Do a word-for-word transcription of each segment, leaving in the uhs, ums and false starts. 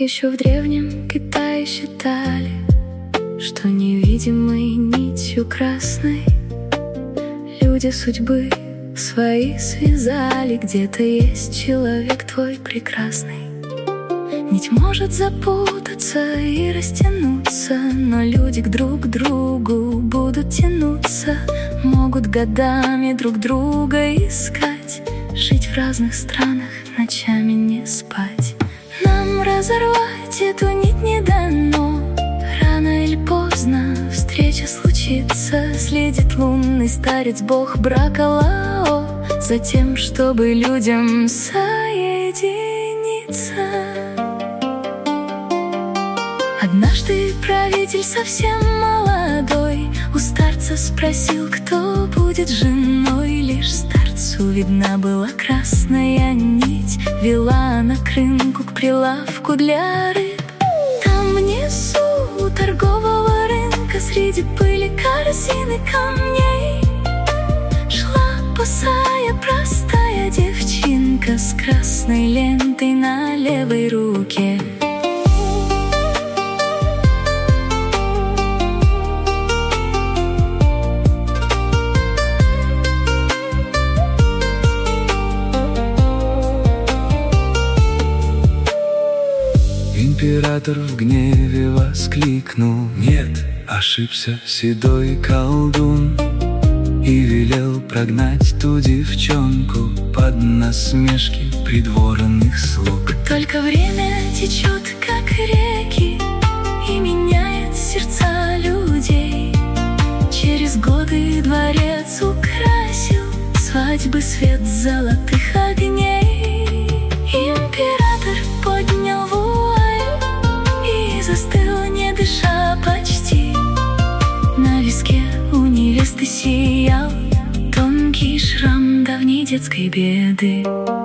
Еще в древнем Китае считали, что невидимой нитью красной люди судьбы свои связали. Где-то есть человек твой прекрасный. Нить может запутаться и растянуться, но люди к друг другу будут тянуться. Могут годами друг друга искать, жить в разных странах, ночами не спать. Нам разорвать эту нить не дано, рано или поздно встреча случится. Следит лунный старец, бог брака Лао, за тем, чтобы людям соединиться. Однажды правитель совсем молодой у старца спросил, кто будет женой. Лишь старцу видна была красная нить, вела она к рынку, к прилавку для рыб. Там внизу у торгового рынка среди пыли, корзины, камней шла босая простая девчинка с красной лентой на левой руке. Император в гневе воскликнул: нет, ошибся седой колдун, и велел прогнать ту девчонку под насмешки придворных слуг. Только время течет, как реки, и меняет сердца людей. Через годы дворец украсил свадьбы свет золотых огней. Император поднял вуаль и застыл, не дыша почти. На виске у невесты сиял тонкий шрам давней детской беды.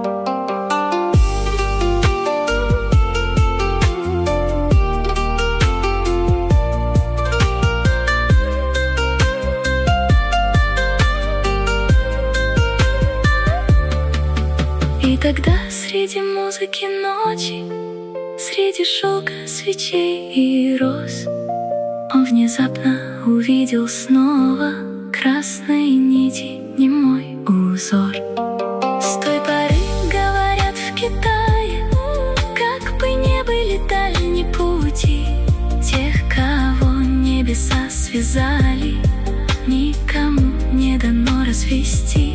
И тогда среди музыки ночи, среди шелка, свечей и роз, он внезапно увидел снова красной нити немой узор. С той поры, говорят, в Китае, как бы не были дальние пути, тех, кого небеса связали, никому не дано развести.